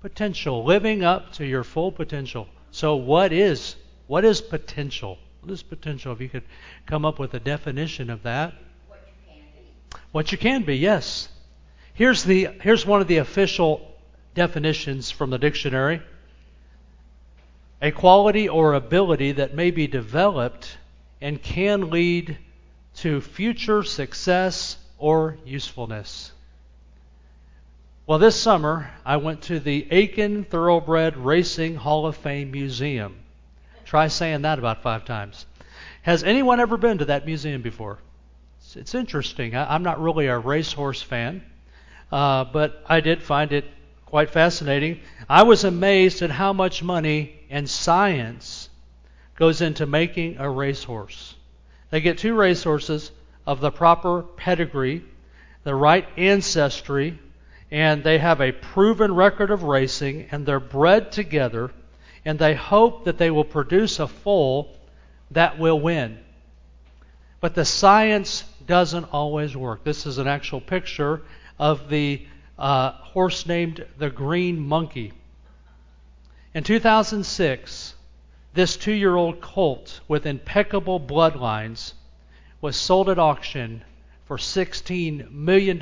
Potential, living up to your full potential. So what is potential? What is potential? If you could come up with a definition of that. What you can be. What you can be, yes. Here's one of the official definitions from the dictionary. A quality or ability that may be developed and can lead to future success or usefulness. Well, this summer, I went to the Aiken Thoroughbred Racing Hall of Fame Museum. Try saying that about 5 times. Has anyone ever been to that museum before? It's interesting. I'm not really a racehorse fan, but I did find it quite fascinating. I was amazed at how much money and science goes into making a racehorse. They get 2 racehorses of the proper pedigree, the right ancestry, and they have a proven record of racing, and they're bred together, and they hope that they will produce a foal that will win. But the science doesn't always work. This is an actual picture of the horse named the Green Monkey. In 2006, this 2-year-old colt with impeccable bloodlines was sold at auction for $16 million.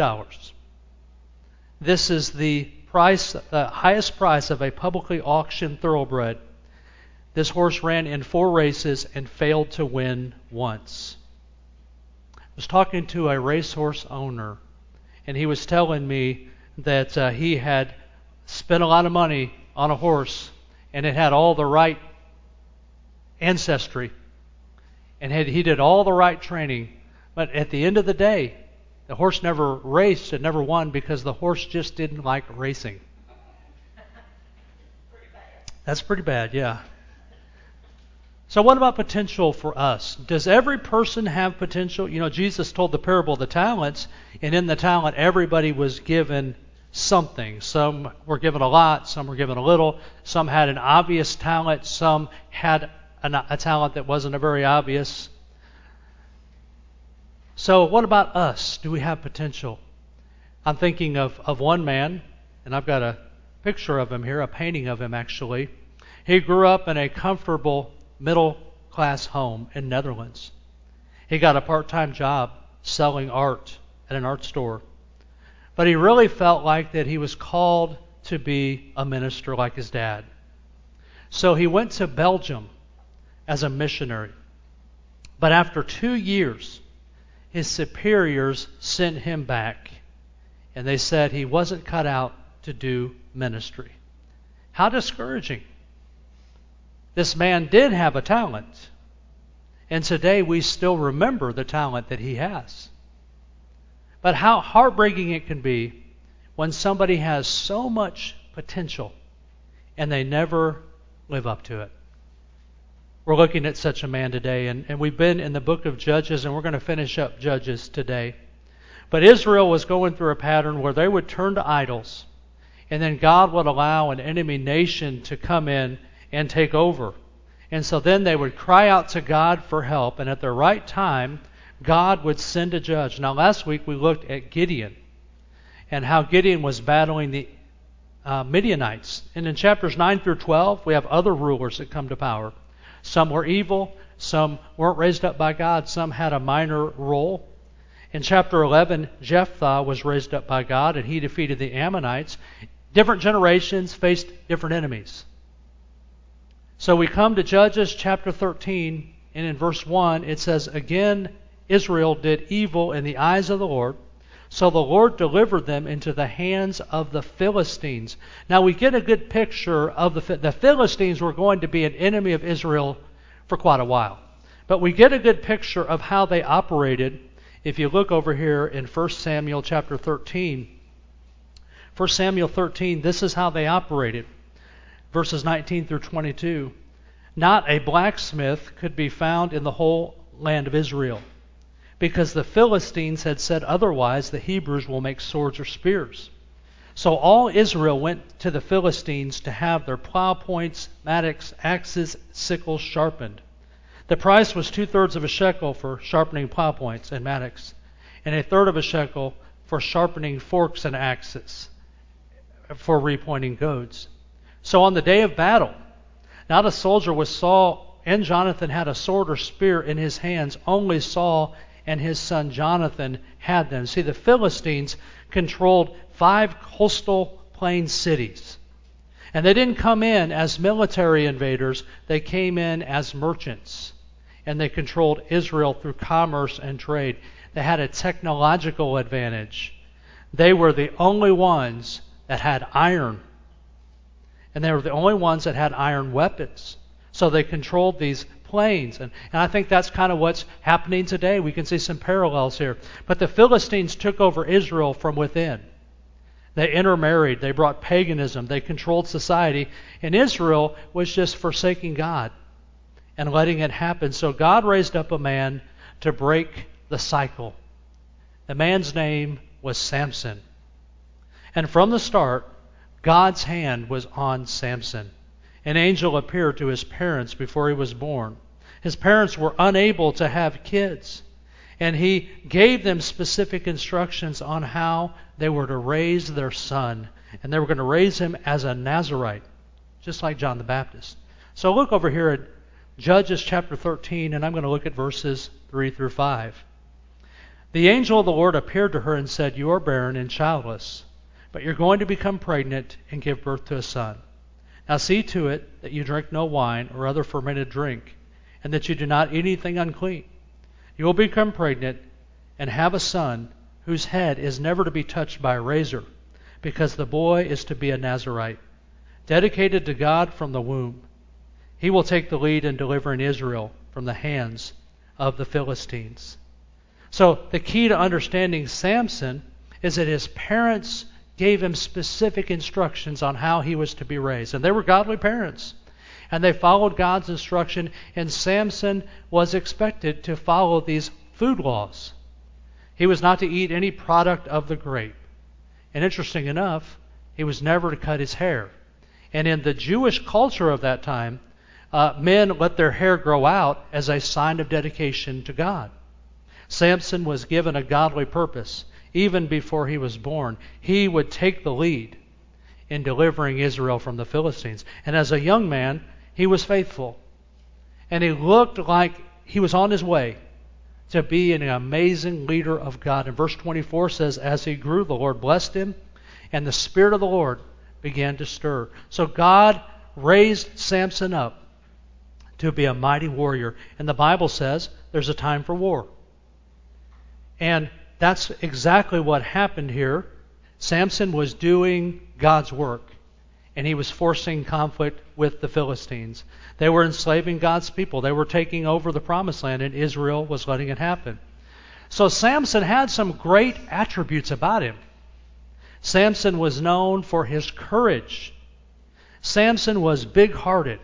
This is the highest price of a publicly auctioned thoroughbred. This horse ran in 4 races and failed to win once. I was talking to a racehorse owner, and he was telling me that he had spent a lot of money on a horse, and it had all the right ancestry, and he did all the right training, but at the end of the day, the horse never raced and never won because the horse just didn't like racing. That's pretty bad, yeah. So what about potential for us? Does every person have potential? You know, Jesus told the parable of the talents, and in the talent, everybody was given something. Some were given a lot, some were given a little, some had an obvious talent, some had a talent that wasn't a very obvious. So what about us? Do we have potential? I'm thinking of one man, and I've got a picture of him here, a painting of him actually. He grew up in a comfortable middle-class home in Netherlands. He got a part-time job selling art at an art store. But he really felt like that he was called to be a minister like his dad. So he went to Belgium as a missionary. But after 2 years, his superiors sent him back, and they said he wasn't cut out to do ministry. How discouraging. This man did have a talent, and today we still remember the talent that he has. But how heartbreaking it can be when somebody has so much potential and they never live up to it. We're looking at such a man today, and we've been in the book of Judges, and we're going to finish up Judges today. But Israel was going through a pattern where they would turn to idols, and then God would allow an enemy nation to come in and take over. And so then they would cry out to God for help, and at the right time, God would send a judge. Now, last week we looked at Gideon and how Gideon was battling the Midianites. And in chapters 9 through 12, we have other rulers that come to power. Some were evil, some weren't raised up by God, some had a minor role. In chapter 11, Jephthah was raised up by God, and he defeated the Ammonites. Different generations faced different enemies. So we come to Judges chapter 13, and in verse 1, it says, "Again Israel did evil in the eyes of the Lord, so the Lord delivered them into the hands of the Philistines." Now we get a good picture of the Philistines were going to be an enemy of Israel for quite a while. But we get a good picture of how they operated if you look over here in 1 Samuel chapter 13. 1 Samuel 13, this is how they operated. Verses 19 through 22. "Not a blacksmith could be found in the whole land of Israel, because the Philistines had said otherwise, the Hebrews will make swords or spears. So all Israel went to the Philistines to have their plow points, mattocks, axes, sickles sharpened. The price was 2/3 of a shekel for sharpening plow points and mattocks, and 1/3 of a shekel for sharpening forks and axes, for repointing goads. So on the day of battle, not a soldier with Saul and Jonathan had a sword or spear in his hands. Only Saul and his son Jonathan had them. See, the Philistines controlled 5 coastal plain cities. And they didn't come in as military invaders. They came in as merchants. And they controlled Israel through commerce and trade. They had a technological advantage. They were the only ones that had iron. And they were the only ones that had iron weapons. So they controlled these plains. And I think that's kind of what's happening today. We can see some parallels here. But the Philistines took over Israel from within. They intermarried. They brought paganism. They controlled society. And Israel was just forsaking God and letting it happen. So God raised up a man to break the cycle. The man's name was Samson. And from the start, God's hand was on Samson. An angel appeared to his parents before he was born. His parents were unable to have kids. And he gave them specific instructions on how they were to raise their son. And they were going to raise him as a Nazirite, just like John the Baptist. So look over here at Judges chapter 13, and I'm going to look at verses 3 through 5. The angel of the Lord appeared to her and said, "You are barren and childless, but you're going to become pregnant and give birth to a son. Now see to it that you drink no wine or other fermented drink, and that you do not eat anything unclean. You will become pregnant and have a son whose head is never to be touched by a razor, because the boy is to be a Nazirite, dedicated to God from the womb. He will take the lead in delivering Israel from the hands of the Philistines." So the key to understanding Samson is that his parents gave him specific instructions on how he was to be raised. And they were godly parents. And they followed God's instruction, and Samson was expected to follow these food laws. He was not to eat any product of the grape. And interesting enough, he was never to cut his hair. And in the Jewish culture of that time, men let their hair grow out as a sign of dedication to God. Samson was given a godly purpose. Even before he was born, he would take the lead in delivering Israel from the Philistines. And as a young man, he was faithful. And he looked like he was on his way to be an amazing leader of God. And verse 24 says, as he grew, the Lord blessed him, and the Spirit of the Lord began to stir. So God raised Samson up to be a mighty warrior. And the Bible says there's a time for war. And that's exactly what happened here. Samson was doing God's work, and he was forcing conflict with the Philistines. They were enslaving God's people. They were taking over the promised land, and Israel was letting it happen. So Samson had some great attributes about him. Samson was known for his courage. Samson was big-hearted.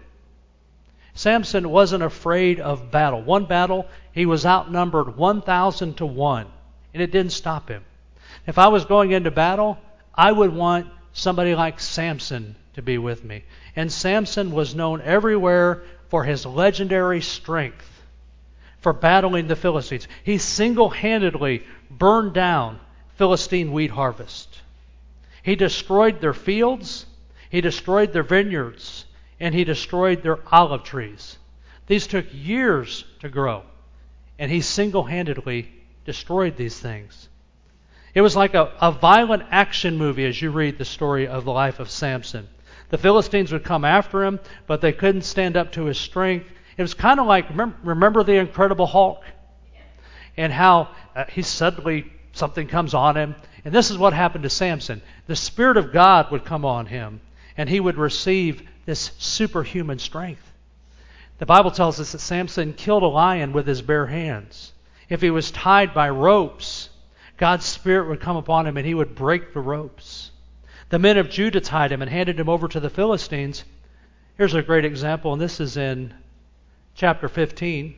Samson wasn't afraid of battle. One battle, he was outnumbered 1,000 to 1, and it didn't stop him. If I was going into battle, I would want somebody like Samson to be with me. And Samson was known everywhere for his legendary strength, for battling the Philistines. He single-handedly burned down Philistine wheat harvest. He destroyed their fields, he destroyed their vineyards, and he destroyed their olive trees. These took years to grow, and he single-handedly destroyed these things. It was like a violent action movie as you read the story of the life of Samson. The Philistines would come after him, but they couldn't stand up to his strength. It was kind of like, remember the Incredible Hulk? And how he suddenly, something comes on him. And this is what happened to Samson. The Spirit of God would come on him, and he would receive this superhuman strength. The Bible tells us that Samson killed a lion with his bare hands. If he was tied by ropes, God's Spirit would come upon him and he would break the ropes. The men of Judah tied him and handed him over to the Philistines. Here's a great example, and this is in chapter 15.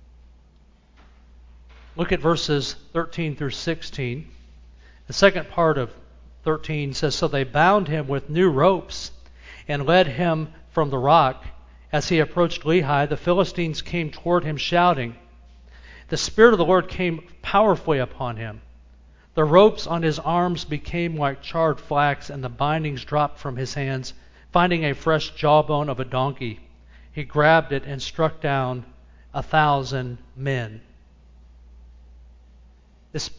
Look at verses 13 through 16. The second part of 13 says, "So they bound him with new ropes and led him from the rock. As he approached Lehi, the Philistines came toward him shouting. The Spirit of the Lord came powerfully upon him. The ropes on his arms became like charred flax, and the bindings dropped from his hands Finding a fresh jawbone of a donkey, he grabbed it and struck down 1,000 men. This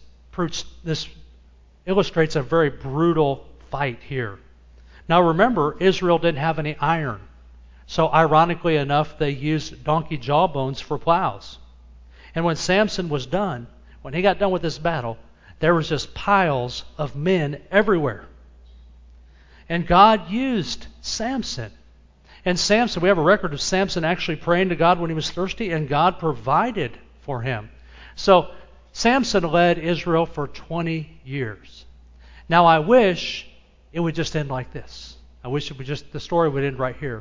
illustrates a very brutal fight here. Now remember, Israel didn't have any iron. So ironically enough, they used donkey jawbones for plows. And when Samson was done, when he got done with this battle, there was just piles of men everywhere. And God used Samson. And Samson, we have a record of Samson actually praying to God when he was thirsty, and God provided for him. So Samson led Israel for 20 years. Now I wish it would just end like this. I wish the story would end right here.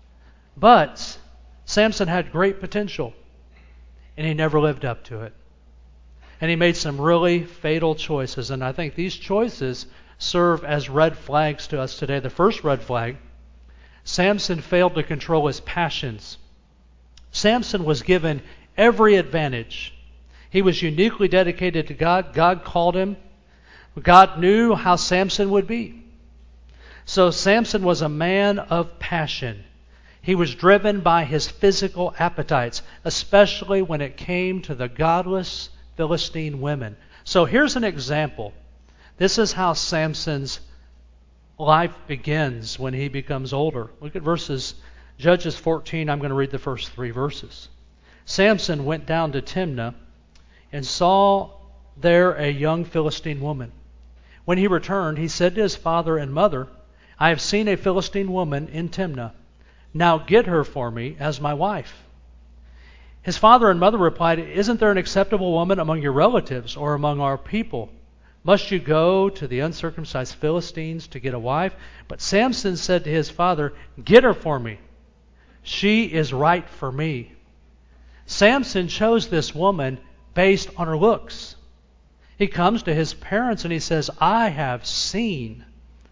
But Samson had great potential, and he never lived up to it. And he made some really fatal choices, and I think these choices serve as red flags to us today. The first red flag, Samson failed to control his passions. Samson was given every advantage. He was uniquely dedicated to God. God called him. God knew how Samson would be. So Samson was a man of passion. He was driven by his physical appetites, especially when it came to the godless Philistine women. So here's an example. This is how Samson's life begins when he becomes older. Look at Judges 14. I'm going to read the first 3 verses. Samson went down to Timnah and saw there a young Philistine woman. When he returned, he said to his father and mother, "I have seen a Philistine woman in Timnah. Now get her for me as my wife." His father and mother replied, "Isn't there an acceptable woman among your relatives or among our people? Must you go to the uncircumcised Philistines to get a wife?" But Samson said to his father, "Get her for me. She is right for me." Samson chose this woman based on her looks. He comes to his parents and he says, "I have seen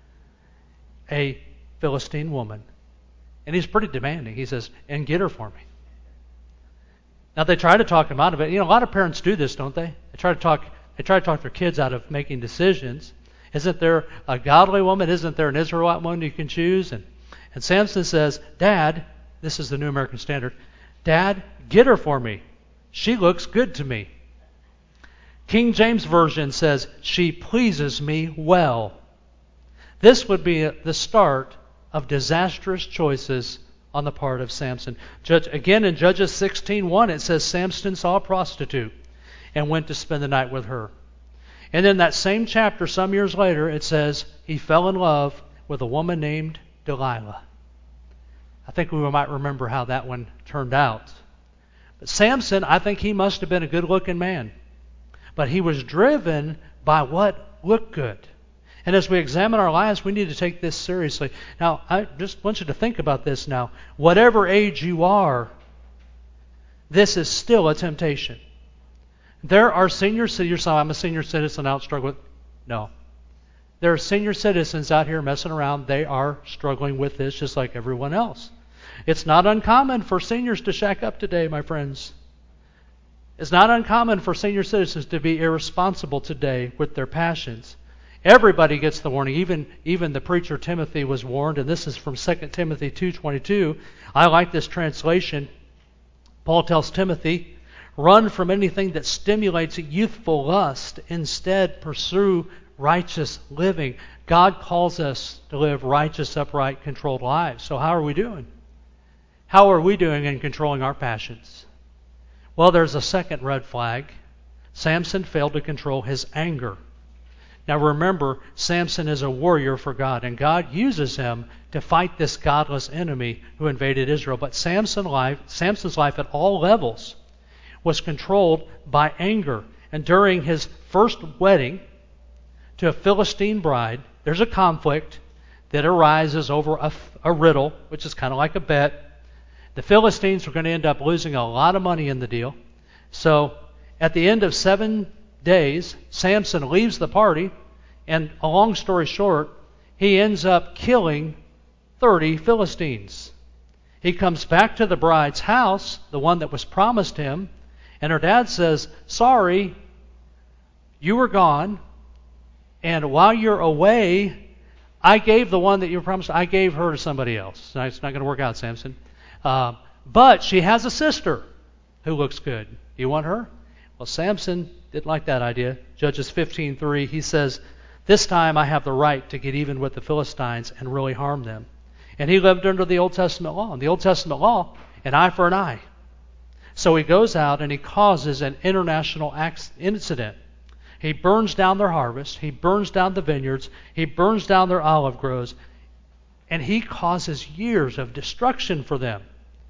a Philistine woman." And he's pretty demanding. He says, "And get her for me." Now they try to talk him out of it. You know, a lot of parents do this, don't they? They try to talk their kids out of making decisions. Isn't there a godly woman? Isn't there an Israelite woman you can choose? And Samson says, "Dad," this is the New American Standard, "Dad, get her for me. She looks good to me." King James Version says, "She pleases me well." This would be the start of disastrous choices on the part of Samson. Again, in Judges 16:1, it says Samson saw a prostitute and went to spend the night with her. And in that same chapter, some years later, it says he fell in love with a woman named Delilah. I think we might remember how that one turned out. But Samson, I think he must have been a good-looking man. But he was driven by what looked good. And as we examine our lives, we need to take this seriously. Now, I just want you to think about this now. Whatever age you are, this is still a temptation. There are senior citizens. I'm a senior citizen out struggling. No. There are senior citizens out here messing around. They are struggling with this just like everyone else. It's not uncommon for seniors to shack up today, my friends. It's not uncommon for senior citizens to be irresponsible today with their passions. Everybody gets the warning. Even the preacher Timothy was warned, and this is from 2 Timothy 2:22. I like this translation. Paul tells Timothy, "Run from anything that stimulates youthful lust. Instead, pursue righteous living." God calls us to live righteous, upright, controlled lives. So how are we doing? How are we doing in controlling our passions? Well, there's a second red flag. Samson failed to control his anger. Now remember, Samson is a warrior for God, and God uses him to fight this godless enemy who invaded Israel. But Samson's life at all levels was controlled by anger. And during his first wedding to a Philistine bride, there's a conflict that arises over a riddle, which is kind of like a bet. The Philistines were going to end up losing a lot of money in the deal. So at the end of 7 days, Samson leaves the party, and a long story short, he ends up killing 30 Philistines. He comes back to the bride's house, the one that was promised him, and her dad says, "Sorry, you were gone, and while you're away, I gave the one that you promised, I gave her to somebody else. It's not going to work out, Samson. But she has a sister who looks good. You want her? Well, Samson didn't like that idea. Judges 15:3, he says, this time I have the right to get even with the Philistines and really harm them. And he lived under the Old Testament law. In the Old Testament law, an eye for an eye. So he goes out and he causes an international incident. He burns down their harvest. He burns down the vineyards. He burns down their olive groves. And he causes years of destruction for them.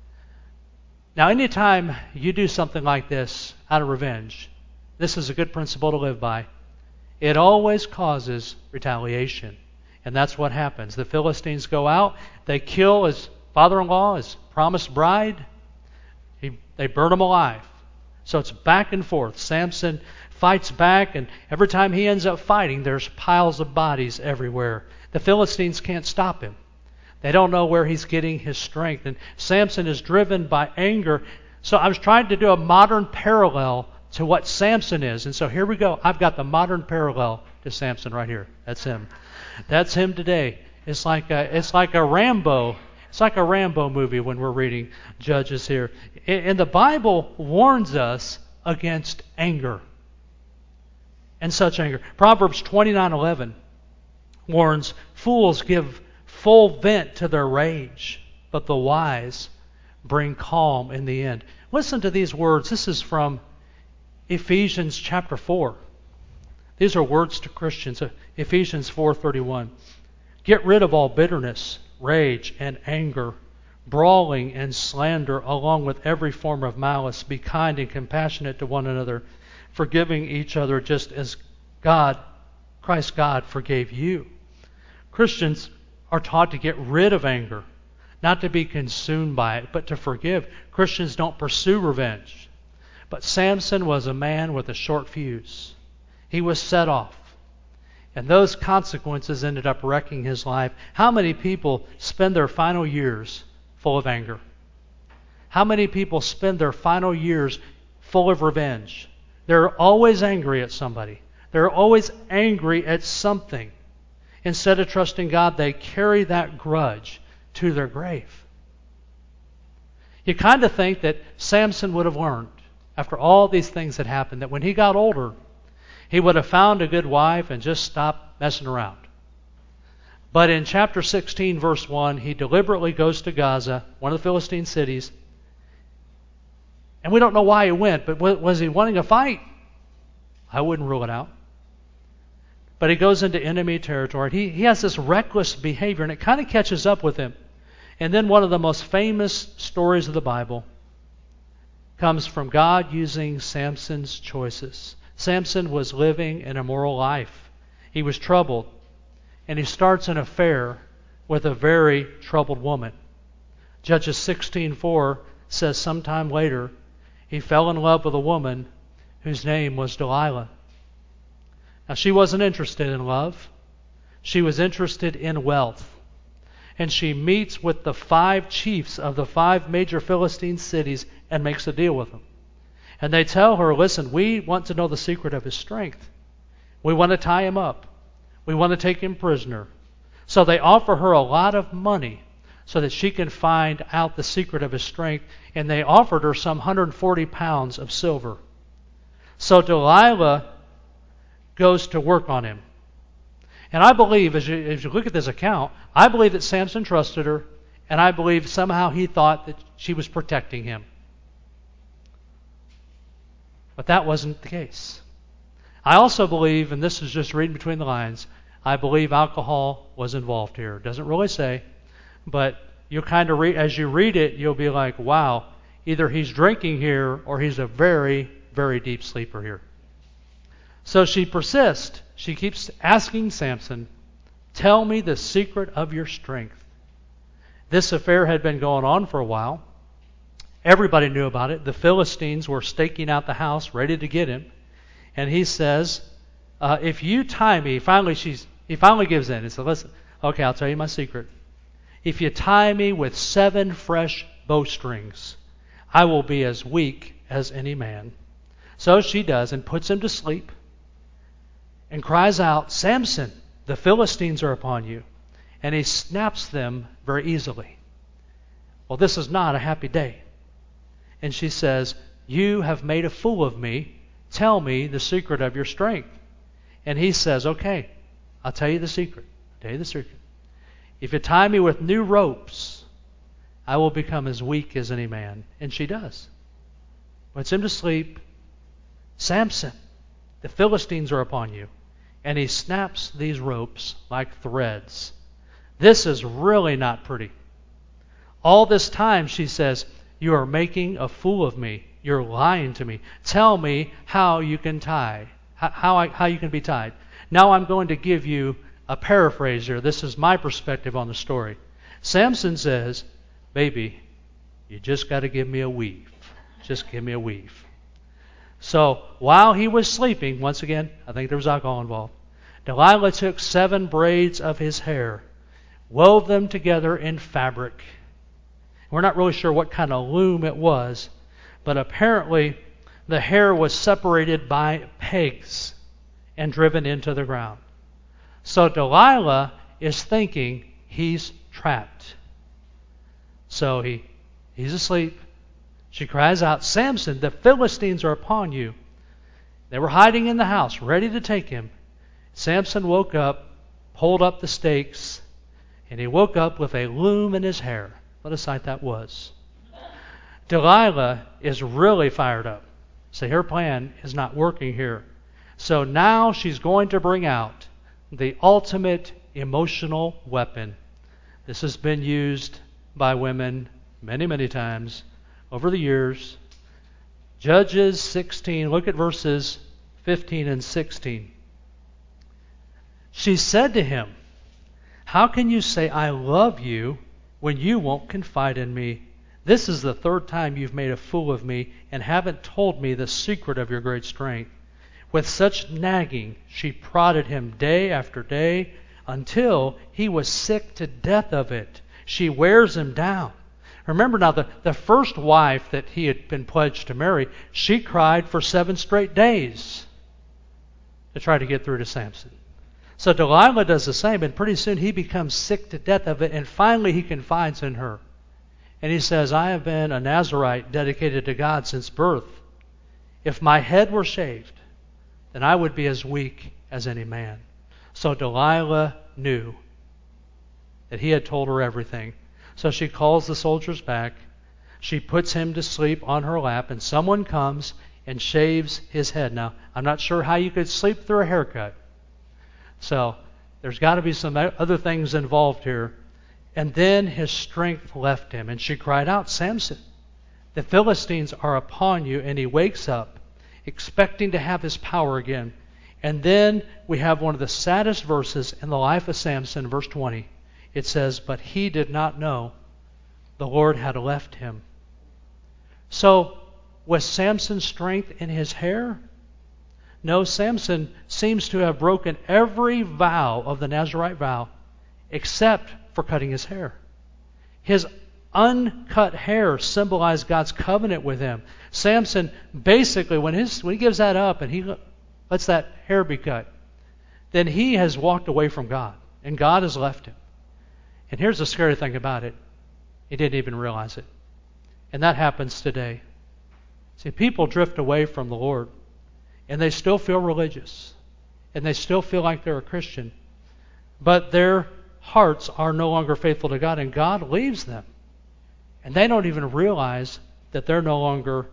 Now, anytime you do something like this out of revenge, this is a good principle to live by. It always causes retaliation. And that's what happens. The Philistines go out. They kill his father-in-law, his promised bride. They burn him alive. So it's back and forth. Samson fights back, and every time he ends up fighting, there's piles of bodies everywhere. The Philistines can't stop him. They don't know where he's getting his strength. And Samson is driven by anger. So I was trying to do a modern parallel to what Samson is. And so here we go. I've got the modern parallel to Samson right here. That's him. That's him today. It's like a Rambo. It's like a Rambo movie when we're reading Judges here. And the Bible warns us against anger. And such anger. Proverbs 29:11 warns, fools give full vent to their rage, but the wise bring calm in the end. Listen to these words. This is from Ephesians chapter 4. These are words to Christians. Ephesians 4:31. Get rid of all bitterness, rage, and anger, brawling and slander, along with every form of malice. Be kind and compassionate to one another, forgiving each other just as Christ God forgave you. Christians are taught to get rid of anger, not to be consumed by it, but to forgive. Christians don't pursue revenge. But Samson was a man with a short fuse. He was set off. And those consequences ended up wrecking his life. How many people spend their final years full of anger? How many people spend their final years full of revenge? They're always angry at somebody. They're always angry at something. Instead of trusting God, they carry that grudge to their grave. You kind of think that Samson would have learned, after all these things that happened, that when he got older, he would have found a good wife and just stopped messing around. But in chapter 16, verse 1, he deliberately goes to Gaza, one of the Philistine cities. And we don't know why he went, but was he wanting a fight? I wouldn't rule it out. But he goes into enemy territory. He has this reckless behavior, and it kind of catches up with him. And then one of the most famous stories of the Bible comes from God using Samson's choices. Samson was living an immoral life. He was troubled. And he starts an affair with a very troubled woman. Judges 16:4 says sometime later, he fell in love with a woman whose name was Delilah. Now, she wasn't interested in love. She was interested in wealth. And she meets with the 5 chiefs of the 5 major Philistine cities and makes a deal with them. And they tell her, listen, we want to know the secret of his strength. We want to tie him up. We want to take him prisoner. So they offer her a lot of money so that she can find out the secret of his strength. And they offered her some 140 pounds of silver. So Delilah goes to work on him. And I believe, as you look at this account, I believe that Samson trusted her, and I believe somehow he thought that she was protecting him. But that wasn't the case. I also believe, and this is just reading between the lines, I believe alcohol was involved here. It doesn't really say, but you'll kind of read, as you read it, you'll be like, wow, either he's drinking here or he's a very, very deep sleeper here. So she persists. She keeps asking Samson, tell me the secret of your strength. This affair had been going on for a while. Everybody knew about it. The Philistines were staking out the house, ready to get him. And he says, if you tie me, he finally gives in. He said, listen, okay, I'll tell you my secret. If you tie me with 7 fresh bowstrings, I will be as weak as any man. So she does, and puts him to sleep, and cries out, Samson, the Philistines are upon you. and he snaps them very easily. Well, this is not a happy day. And she says, you have made a fool of me. Tell me the secret of your strength. And he says, okay, I'll tell you the secret. I'll tell you the secret. If you tie me with new ropes, I will become as weak as any man. And she does. Puts him to sleep. Samson, the Philistines are upon you. And he snaps these ropes like threads. This is really not pretty. All this time, she says, you are making a fool of me. You're lying to me. Tell me how you can tie, how you can be tied. Now I'm going to give you a paraphrase here. This is my perspective on the story. Samson says, baby, you just got to give me a weave. Just give me a weave. So while he was sleeping, once again, I think there was alcohol involved, Delilah took 7 braids of his hair, wove them together in fabric. We're not really sure what kind of loom it was, but apparently the hair was separated by pegs and driven into the ground. So Delilah is thinking he's trapped. So he's asleep. She cries out, Samson, the Philistines are upon you. They were hiding in the house, ready to take him. Samson woke up, pulled up the stakes, and he woke up with a loom in his hair. What a sight that was. Delilah is really fired up. So her plan is not working here. So now she's going to bring out the ultimate emotional weapon. This has been used by women many, many times over the years. Judges 16, look at verses 15 and 16. She said to him, how can you say I love you when you won't confide in me? This is the 3rd time you've made a fool of me and haven't told me the secret of your great strength. With such nagging, she prodded him day after day until he was sick to death of it. She wears him down. Remember now, the first wife that he had been pledged to marry, she cried for 7 straight days to try to get through to Samson. So Delilah does the same, and pretty soon he becomes sick to death of it, and finally he confides in her. And he says, I have been a Nazirite dedicated to God since birth. If my head were shaved, then I would be as weak as any man. So Delilah knew that he had told her everything. So she calls the soldiers back. She puts him to sleep on her lap, and someone comes and shaves his head. Now, I'm not sure how you could sleep through a haircut. So there's got to be some other things involved here. And then his strength left him. And she cried out, Samson, the Philistines are upon you. And he wakes up, expecting to have his power again. And then we have one of the saddest verses in the life of Samson, verse 20. It says, but he did not know the Lord had left him. So was Samson's strength in his hair? No, Samson seems to have broken every vow of the Nazirite vow except for cutting his hair. His uncut hair symbolized God's covenant with him. Samson basically, when he gives that up and he lets that hair be cut, then he has walked away from God, and God has left him. And here's the scary thing about it. He didn't even realize it. And that happens today. See, people drift away from the Lord, and they still feel religious, and they still feel like they're a Christian, but their hearts are no longer faithful to God, and God leaves them. And they don't even realize that they no longer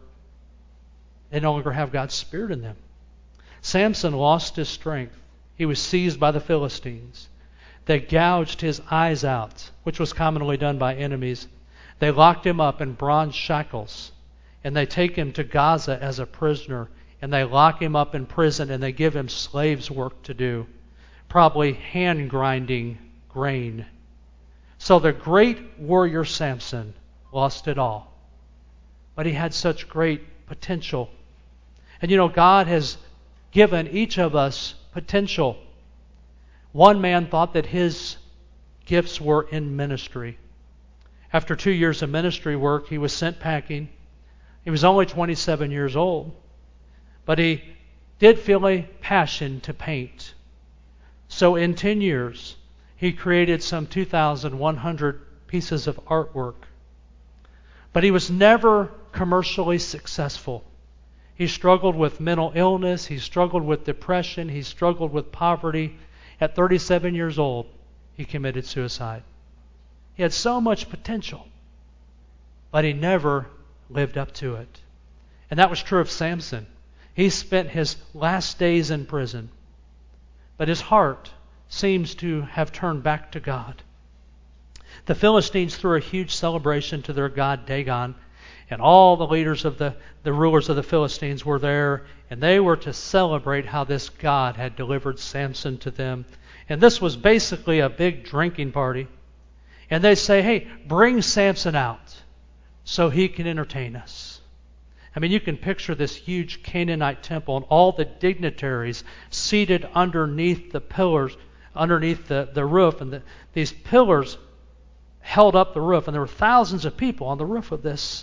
have God's Spirit in them. Samson lost his strength. He was seized by the Philistines. They gouged his eyes out, which was commonly done by enemies. They locked him up in bronze shackles, and they take him to Gaza as a prisoner, and they lock him up in prison, and they give him slaves' work to do, probably hand grinding grain. So the great warrior Samson lost it all. But he had such great potential. And you know, God has given each of us potential. One man thought that his gifts were in ministry. After 2 years of ministry work, he was sent packing. He was only 27 years old, but he did feel a passion to paint. So in 10 years, He created some 2,100 pieces of artwork. But he was never commercially successful. He struggled with mental illness. He struggled with depression. He struggled with poverty. At 37 years old, he committed suicide. He had so much potential, but he never lived up to it. And that was true of Samson. He spent his last days in prison, but his heart seems to have turned back to God. The Philistines threw a huge celebration to their god Dagon, and all the leaders of the rulers of the Philistines were there, and they were to celebrate how this God had delivered Samson to them. And this was basically a big drinking party. And they say, hey, bring Samson out so he can entertain us. I mean, you can picture this huge Canaanite temple and all the dignitaries seated underneath the pillars, underneath the roof, and these pillars held up the roof, and there were thousands of people on the roof of this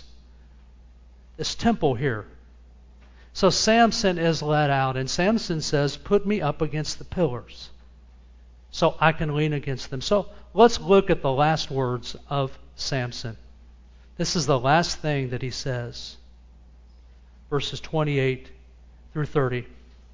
temple here. So Samson is led out, and Samson says, put me up against the pillars so I can lean against them. So let's look at the last words of Samson. This is the last thing that he says. Verses 28 through 30.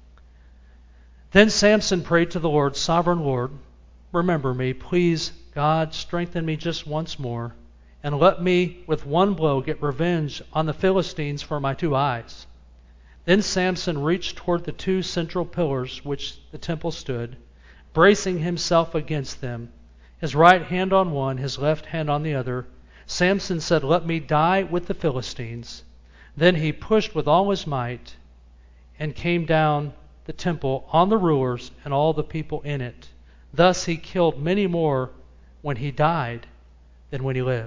Then Samson prayed to the Lord, Sovereign Lord, remember me, please, God, strengthen me just once more, and let me with one blow get revenge on the Philistines for my 2 eyes. Then Samson reached toward the 2 central pillars which the temple stood, bracing himself against them, his right hand on one, his left hand on the other. Samson said, let me die with the Philistines. Then he pushed with all his might and came down the temple on the rulers and all the people in it. Thus he killed many more when he died than when he lived.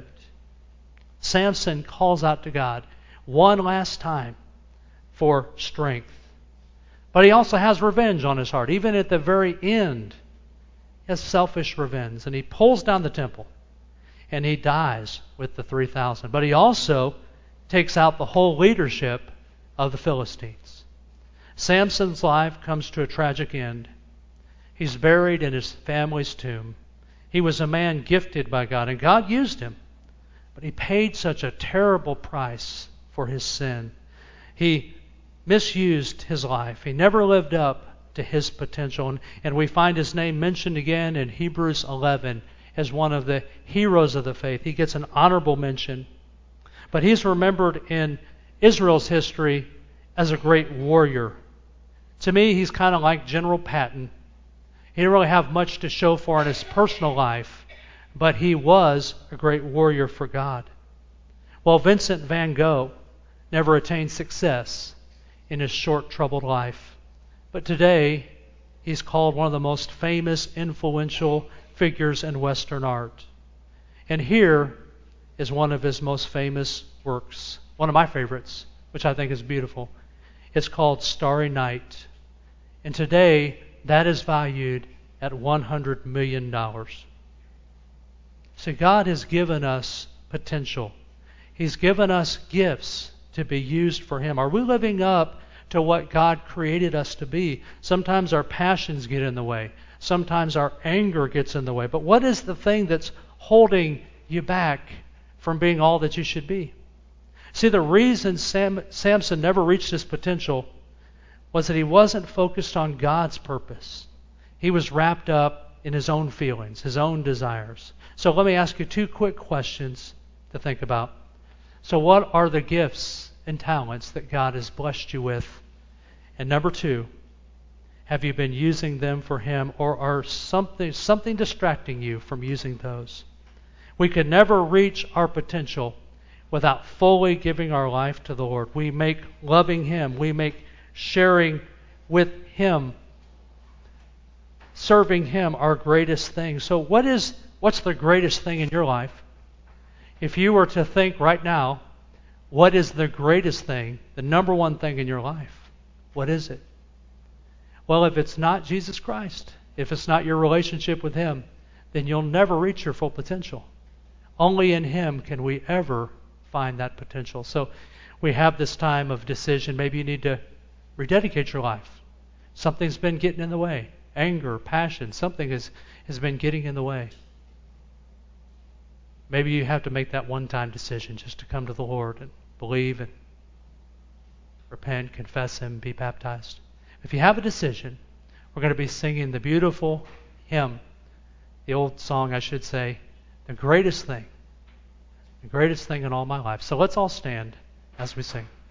Samson calls out to God one last time for strength. But he also has revenge on his heart. Even at the very end, he has selfish revenge. And he pulls down the temple and he dies with the 3,000. But he also takes out the whole leadership of the Philistines. Samson's life comes to a tragic end. He's buried in his family's tomb. He was a man gifted by God, and God used him. But he paid such a terrible price for his sin. He misused his life. He never lived up to his potential. And we find his name mentioned again in Hebrews 11 as one of the heroes of the faith. He gets an honorable mention. But he's remembered in Israel's history as a great warrior. To me, he's kind of like General Patton. He didn't really have much to show for in his personal life, but he was a great warrior for God. Well, Vincent van Gogh never attained success in his short, troubled life. But today, he's called one of the most famous, influential figures in Western art. And here is one of his most famous works, one of my favorites, which I think is beautiful. It's called Starry Night. And today, that is valued at $100 million. So God has given us potential. He's given us gifts to be used for Him. Are we living up to what God created us to be? Sometimes our passions get in the way. Sometimes our anger gets in the way. But what is the thing that's holding you back from being all that you should be? See, the reason Samson never reached his potential was that he wasn't focused on God's purpose. He was wrapped up in his own feelings, his own desires. So let me ask you 2 quick questions to think about. So what are the gifts and talents that God has blessed you with? And number 2, have you been using them for Him, or are something distracting you from using those? We can never reach our potential without fully giving our life to the Lord. We make loving Him, we make sharing with Him, serving Him our greatest thing. So what's the greatest thing in your life? If you were to think right now, what is the greatest thing, the number one thing in your life? What is it? Well, if it's not Jesus Christ, if it's not your relationship with Him, then you'll never reach your full potential. Only in Him can we ever find that potential. So we have this time of decision. Maybe you need to rededicate your life. Something's been getting in the way. anger, passion, something has been getting in the way. Maybe you have to make that one-time decision just to come to the Lord and believe and repent, confess Him, be baptized. If you have a decision, we're going to be singing the beautiful hymn, the old song, I should say, the greatest thing in all my life. So let's all stand as we sing.